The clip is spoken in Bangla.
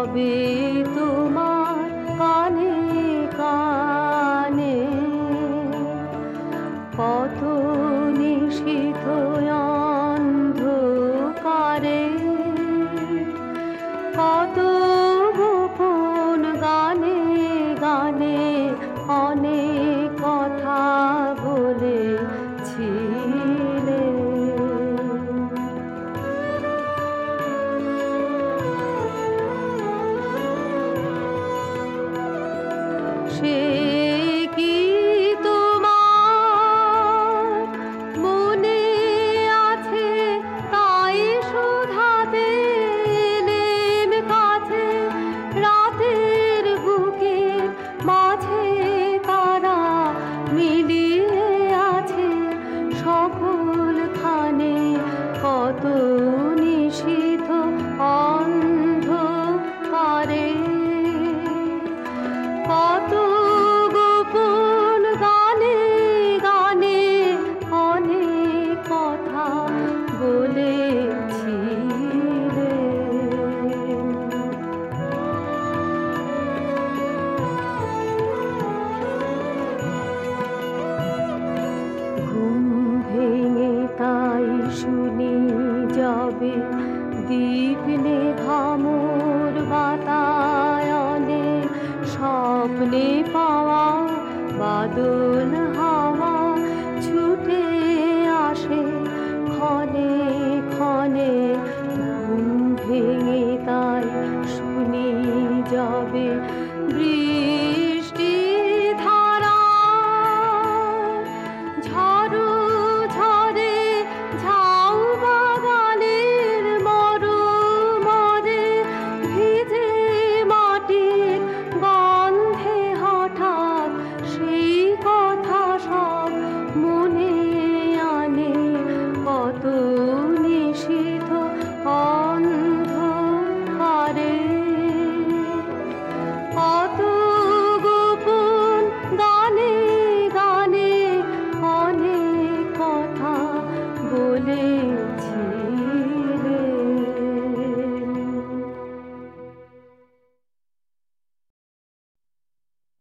রবে তোমার কানে কানে, কত নিশীথ অন্ধকারে, কত গোপন গানে গানে অনেক কথা বলেছিলে। সে কি তোমার মনে আছে? তাই শোধাতে এলেম কাছে, রাতের বুকের মাঝে তারা মিলিয়ে আছে সকলখানে, কত নিশীথ অন্ধকারে, কত গোপন গানে গানে অনেক কথা বলেছিলে। ঘুম ভেঙে তাই শুনি যাবে দীপ নেভামোর বাতায়নে, স্বপ্নে পাওয়া বাদল